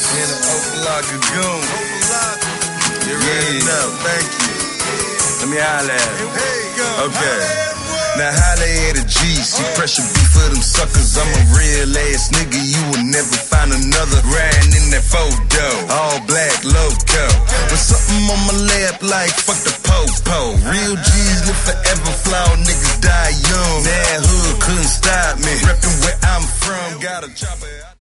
In the Opalaca Goon. You ready now? Thank you. Let me holler at him. Okay. Now holla at a G, see pressure be for them suckers. I'm a real ass nigga, you will never find another. Riding in that photo, all black loco. With something on my lap like fuck the po-po. Real G's live forever, flawed niggas die young. That hood couldn't stop me. Reppin'